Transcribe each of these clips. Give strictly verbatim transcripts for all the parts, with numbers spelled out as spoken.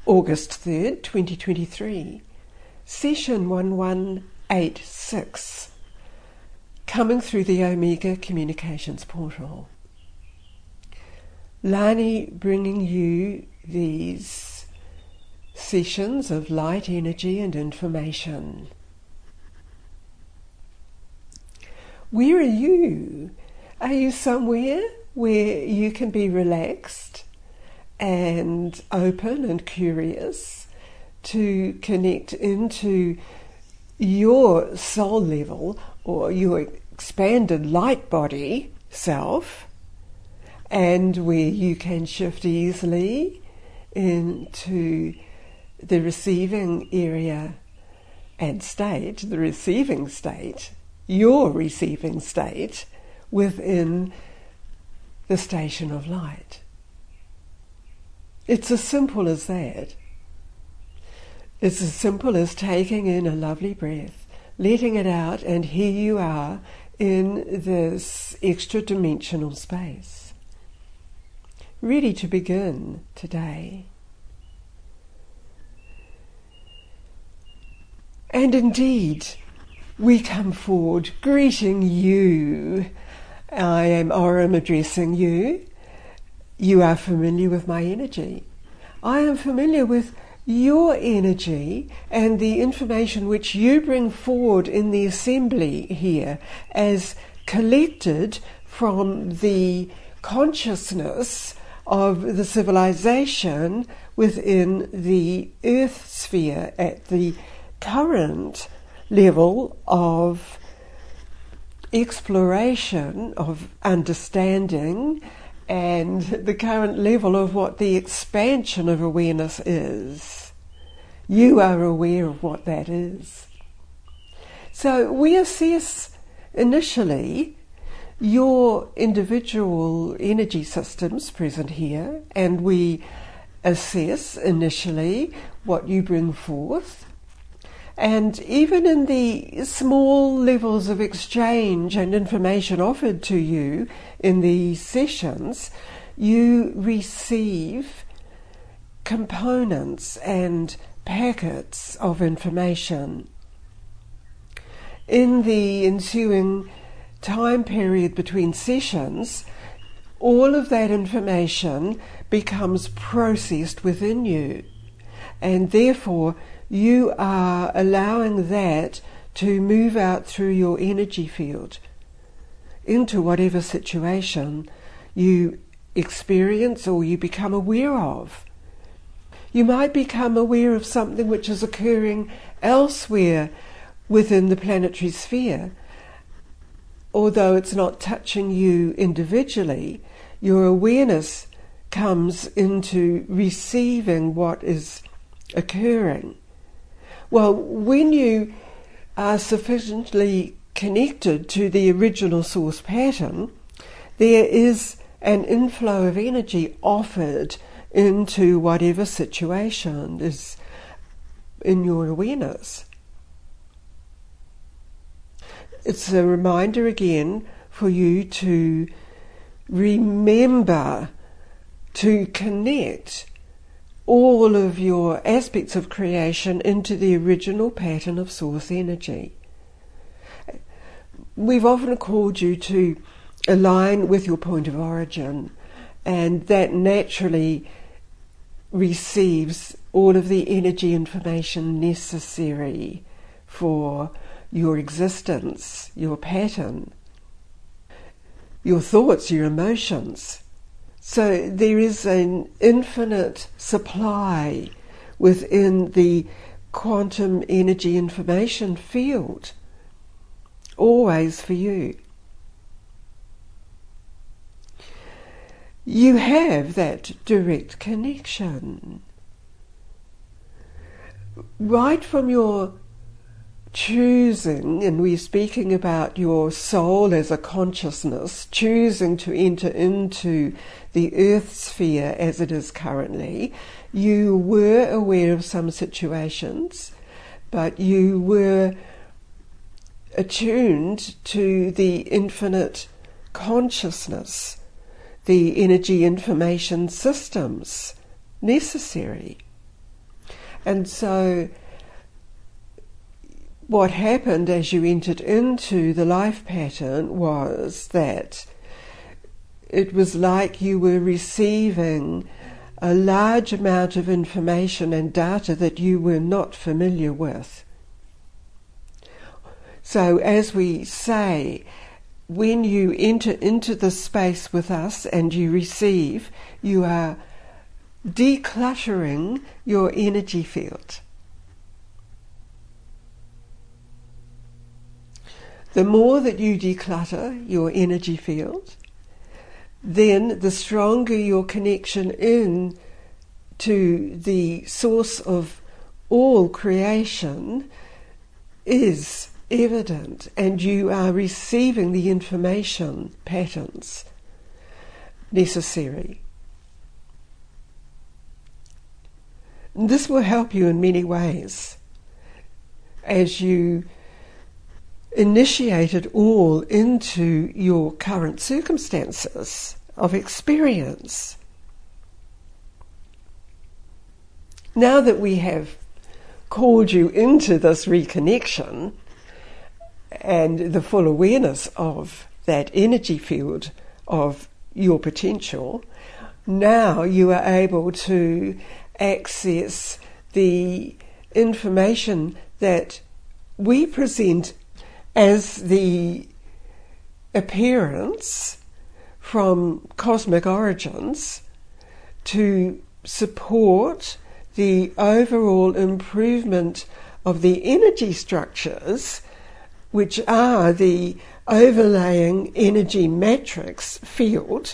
August third, twenty twenty-three, session one one eight six, coming through the Omega Communications Portal. Lani bringing you these sessions of light energy and information. Where are you? Are you somewhere where you can be relaxed and open and curious to connect into your soul level or your expanded light body self, and where you can shift easily into the receiving area and state, the receiving state, your receiving state within the station of light? It's as simple as that. It's as simple as taking in a lovely breath, letting it out, and here you are in this extra dimensional space, ready to begin today. And indeed, we come forward greeting you. I am Aurum addressing you. You are familiar with my energy. I am familiar with your energy and the information which you bring forward in the assembly here as collected from the consciousness of the civilization within the earth sphere at the current level of exploration, of understanding, and the current level of what the expansion of awareness is. You are aware of what that is. So we assess initially your individual energy systems present here, and we assess initially what you bring forth. And even in the small levels of exchange and information offered to you in these sessions, you receive components and packets of information. In the ensuing time period between sessions, all of that information becomes processed within you, and therefore you are allowing that to move out through your energy field into whatever situation you experience or you become aware of. You might become aware of something which is occurring elsewhere within the planetary sphere. Although it's not touching you individually, your awareness comes into receiving what is occurring. Well, when you are sufficiently connected to the original source pattern, there is an inflow of energy offered into whatever situation is in your awareness. It's a reminder again for you to remember to connect all of your aspects of creation into the original pattern of source energy. We've often called you to align with your point of origin, and that naturally receives all of the energy information necessary for your existence, your pattern, your thoughts, your emotions. So there is an infinite supply within the quantum energy information field, always for you. You have that direct connection. Right from your choosing, and we're speaking about your soul as a consciousness, choosing to enter into the earth sphere as it is currently, you were aware of some situations, but you were attuned to the infinite consciousness, the energy information systems necessary And so what happened as you entered into the life pattern was that it was like you were receiving a large amount of information and data that you were not familiar with. So as we say, when you enter into the space with us and you receive, you are decluttering your energy field. The more that you declutter your energy field, then the stronger your connection in to the source of all creation is evident, and you are receiving the information patterns necessary. And this will help you in many ways as you initiate it all into your current circumstances of experience. Now that we have called you into this reconnection and the full awareness of that energy field of your potential, now you are able to access the information that we present as the appearance from cosmic origins to support the overall improvement of the energy structures, which are the overlaying energy matrix field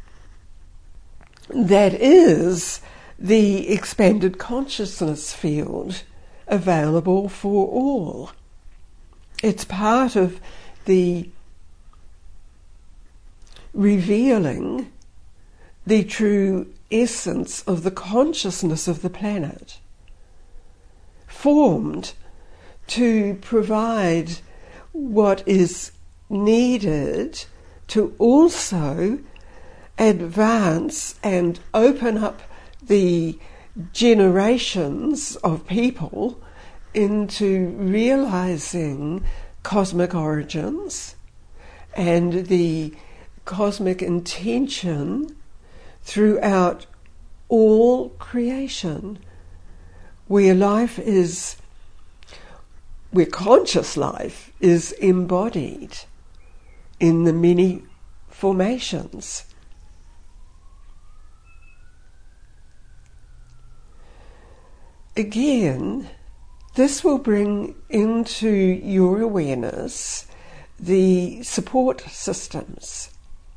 that is the expanded consciousness field available for all. It's part of the revealing the true essence of the consciousness of the planet, formed to provide what is needed to also advance and open up the generations of people into realizing cosmic origins and the cosmic intention throughout all creation, where life is, where conscious life is embodied in the many formations. Again, this will bring into your awareness the support systems.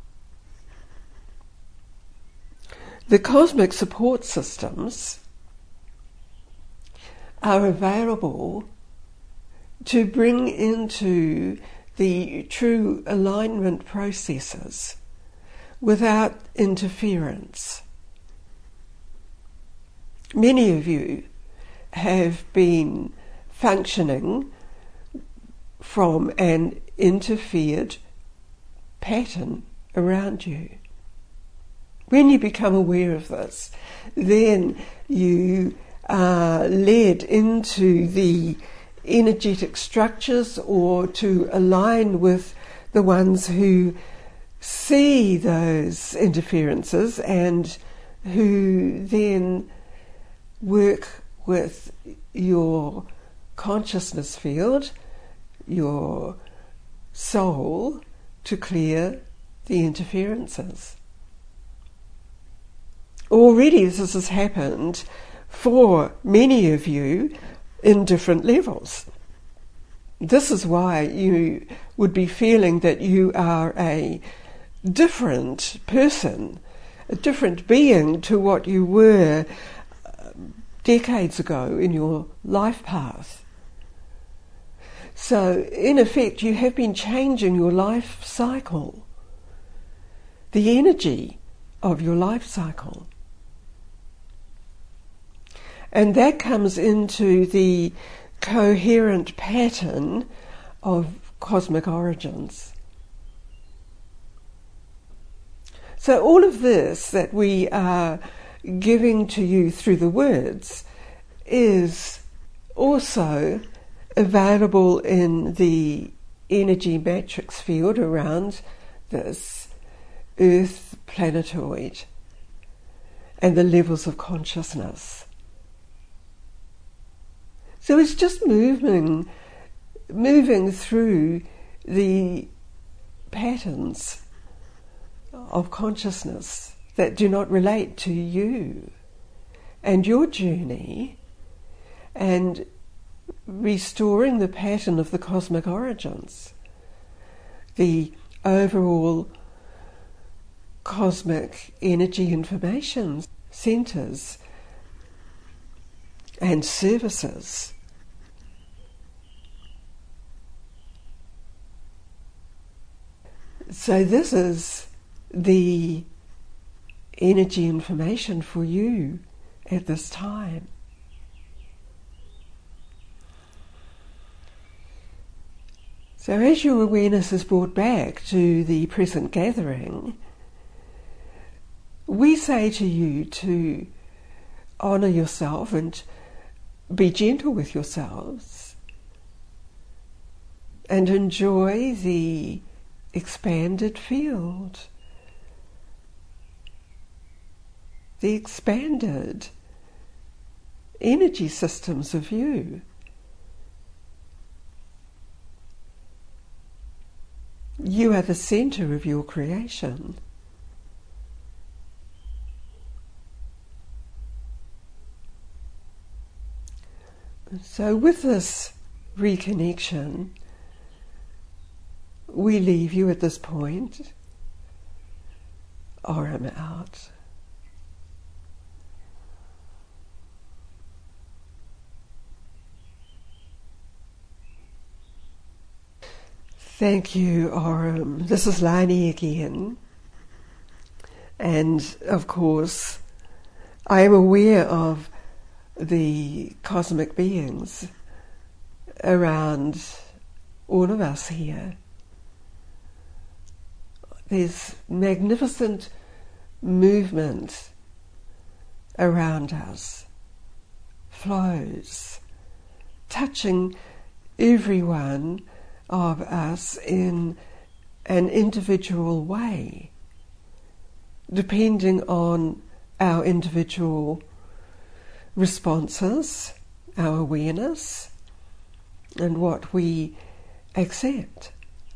The cosmic support systems are available to bring into the true alignment processes without interference. Many of you have been functioning from an interfered pattern around you. When you become aware of this, then you are led into the energetic structures or to align with the ones who see those interferences and who then work with your consciousness field, your soul, to clear the interferences. Already this has happened for many of you in different levels. This is why you would be feeling that you are a different person, a different being to what you were decades ago in your life path. So, in effect, you have been changing your life cycle, the energy of your life cycle. And that comes into the coherent pattern of cosmic origins. So all of this that we are giving to you through the words is also available in the energy matrix field around this Earth planetoid and the levels of consciousness. So it's just moving, moving through the patterns of consciousness that do not relate to you and your journey, and restoring the pattern of the cosmic origins, the overall cosmic energy information centres and services. So this is the energy information for you at this time. So as your awareness is brought back to the present gathering, we say to you to honour yourself and be gentle with yourselves and enjoy the expanded field, the expanded energy systems of you. You are the centre of your creation. So with this reconnection, we leave you at this point. Aurum out. Thank you, Aurum. This is Lani again. And of course, I am aware of the cosmic beings around all of us here. There's magnificent movement around us, flows, touching everyone of us in an individual way, depending on our individual responses, our awareness, and what we accept.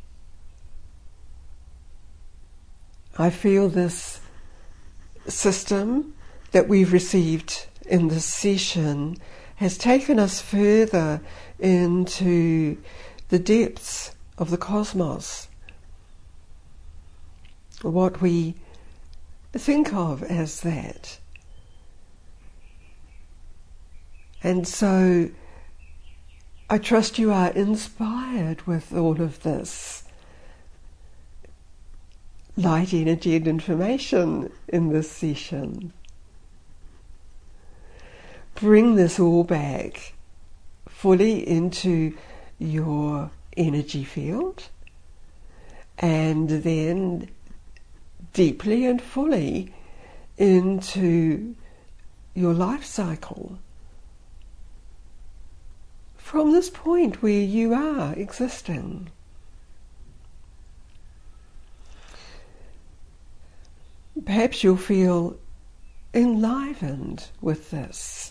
I feel this system that we've received in this session has taken us further into the depths of the cosmos, what we think of as that. And so I trust you are inspired with all of this light energy and information in this session. Bring this all back fully into your energy field, and then deeply and fully into your life cycle. From this point where you are existing. Perhaps you'll feel enlivened with this.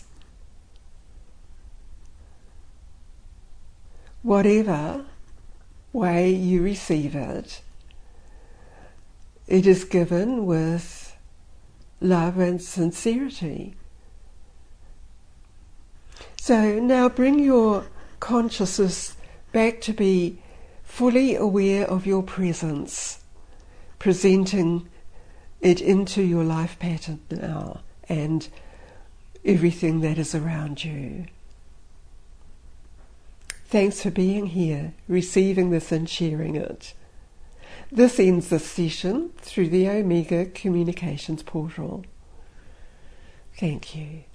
Whatever way you receive it, it is given with love and sincerity. So now bring your consciousness back to be fully aware of your presence, presenting it into your life pattern now and everything that is around you. Thanks for being here, receiving this and sharing it. This ends this session through the Omega Communications Portal. Thank you.